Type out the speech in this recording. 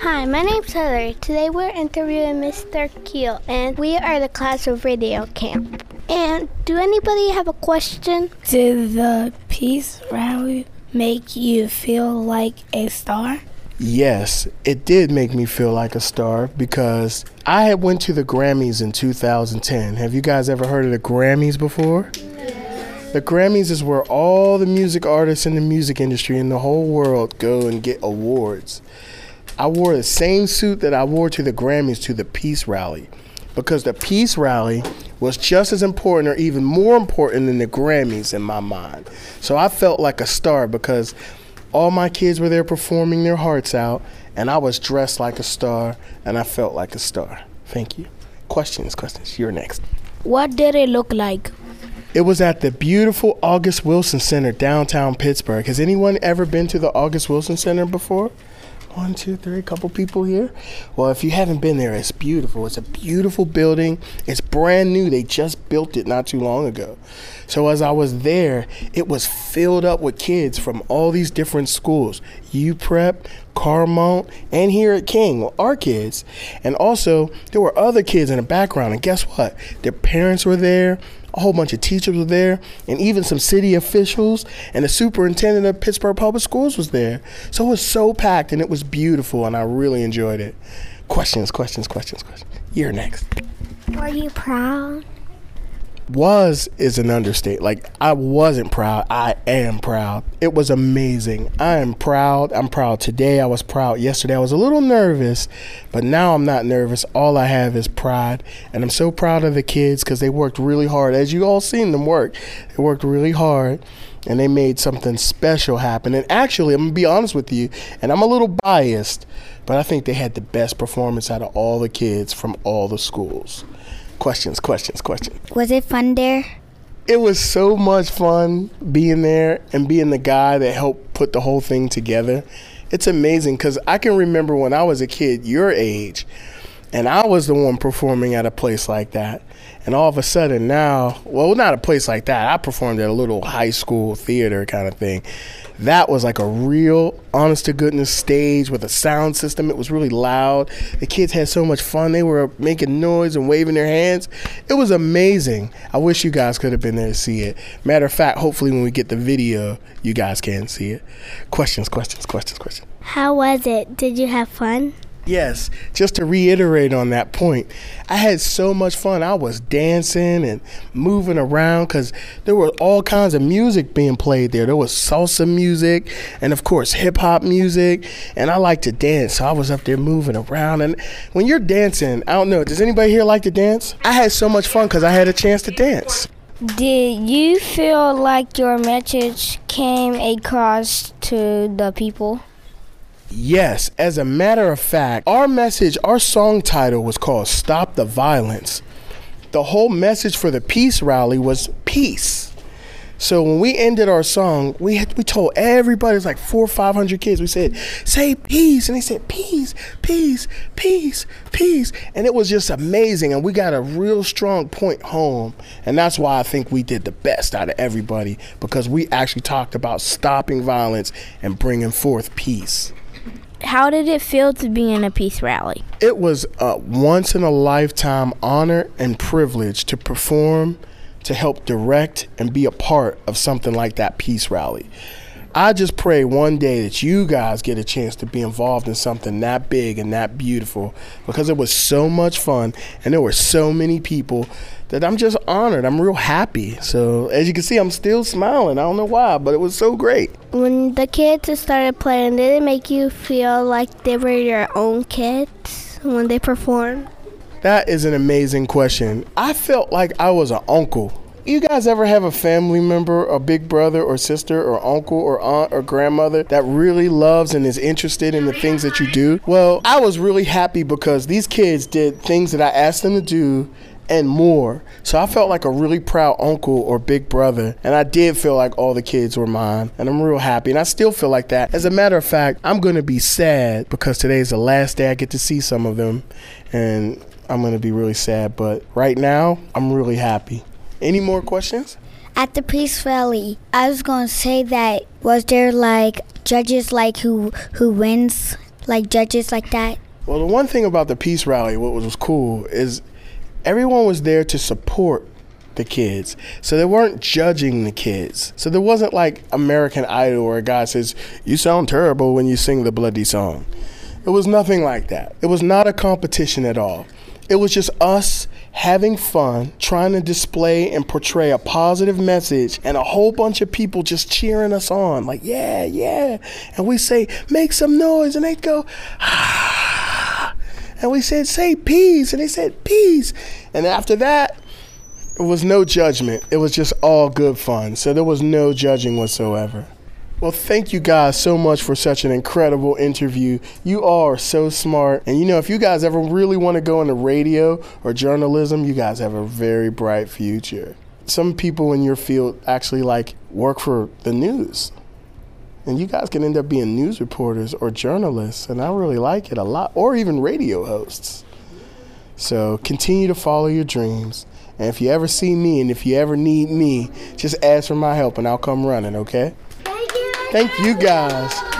Hi, my name's Heather. Today we're interviewing Mr. Keel, and we are the class of radio camp. And do anybody have a question? Did the Peace Rally make you feel like a star? Yes, it did make me feel like a star because I had went to the Grammys in 2010. Have you guys ever heard of the Grammys before? Yes. The Grammys is where all the music artists in the music industry in the whole world go and get awards. I wore the same suit that I wore to the Grammys to the Peace Rally because the Peace Rally was just as important or even more important than the Grammys in my mind. So I felt like a star because all my kids were there performing their hearts out, and I was dressed like a star, and I felt like a star. Thank you. Questions. You're next. What did it look like? It was at the beautiful August Wilson Center, downtown Pittsburgh. Has anyone ever been to the August Wilson Center before? 1, 2, 3, a couple people here. Well, if you haven't been there, it's beautiful. It's a beautiful building. It's brand new. They just built it not too long ago. So as I was there, it was filled up with kids from all these different schools. UPrep, Carmont, and here at King, our kids. And also, there were other kids in the background. And guess what? Their parents were there. A whole bunch of teachers were there, and even some city officials, and the superintendent of Pittsburgh Public Schools was there. So it was so packed, and it was beautiful, and I really enjoyed it. Questions. You're next. Were you proud? Was is an understatement. Like, I wasn't proud. I am proud. It was amazing. I am proud. I'm proud today. I was proud yesterday. I was a little nervous, but now I'm not nervous. All I have is pride, and I'm so proud of the kids because they worked really hard. As you all seen them work, they worked really hard, and they made something special happen. And actually, I'm going to be honest with you, and I'm a little biased, but I think they had the best performance out of all the kids from all the schools. Questions. Was it fun there? It was so much fun being there and being the guy that helped put the whole thing together. It's amazing because I can remember when I was a kid your age, and I was the one performing at a place like that. And all of a sudden now, well, not a place like that. I performed at a little high school theater kind of thing. That was like a real, honest-to-goodness stage with a sound system. It was really loud. The kids had so much fun. They were making noise and waving their hands. It was amazing. I wish you guys could have been there to see it. Matter of fact, hopefully when we get the video, you guys can see it. Questions. How was it? Did you have fun? Yes, just to reiterate on that point, I had so much fun. I was dancing and moving around because there were all kinds of music being played there. There was salsa music and, of course, hip-hop music, and I like to dance, so I was up there moving around. And when you're dancing, I don't know, does anybody here like to dance? I had so much fun because I had a chance to dance. Did you feel like your message came across to the people? Yes, as a matter of fact, our song title was called Stop the Violence. The whole message for the Peace Rally was peace. So when we ended our song, we told everybody, it was like 400 or 500 kids, we said, say peace. And they said, peace, peace, peace, peace. And it was just amazing. And we got a real strong point home. And that's why I think we did the best out of everybody, because we actually talked about stopping violence and bringing forth peace. How did it feel to be in a peace rally? It was a once-in-a-lifetime honor and privilege to perform, to help direct, and be a part of something like that peace rally. I just pray one day that you guys get a chance to be involved in something that big and that beautiful, because it was so much fun, and there were so many people that I'm just honored. I'm real happy. So as you can see, I'm still smiling. I don't know why, but it was so great. When the kids started playing, did it make you feel like they were your own kids when they performed? That is an amazing question. I felt like I was an uncle. You guys ever have a family member, a big brother or sister or uncle or aunt or grandmother that really loves and is interested in the things that you do? Well, I was really happy because these kids did things that I asked them to do and more. So I felt like a really proud uncle or big brother, and I did feel like all the kids were mine, and I'm real happy, and I still feel like that. As a matter of fact, I'm going to be sad because today's the last day I get to see some of them, and I'm going to be really sad, but right now, I'm really happy. Any more questions? At the Peace Rally, I was going to say that, was there like judges like who wins? like judges like that? Well, the one thing about the Peace Rally, what was cool, is everyone was there to support the kids. So they weren't judging the kids. So there wasn't like American Idol where a guy says, "You sound terrible when you sing the bloody song." It was nothing like that. It was not a competition at all. It was just us having fun, trying to display and portray a positive message, and a whole bunch of people just cheering us on, like, yeah, yeah. And we say, make some noise, and they'd go, ah. And we said, say peace, and they said, peace. And after that, it was no judgment. It was just all good fun. So there was no judging whatsoever. Well, thank you guys so much for such an incredible interview. You all are so smart. And you know, if you guys ever really want to go into radio or journalism, you guys have a very bright future. Some people in your field actually work for the news. And you guys can end up being news reporters or journalists. And I really like it a lot. Or even radio hosts. So continue to follow your dreams. And if you ever see me and if you ever need me, just ask for my help and I'll come running, okay? Thank you guys.